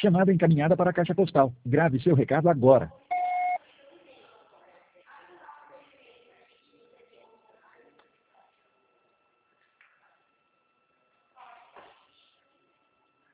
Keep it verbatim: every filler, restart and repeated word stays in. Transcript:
Chamada encaminhada para a caixa postal. Grave seu recado agora.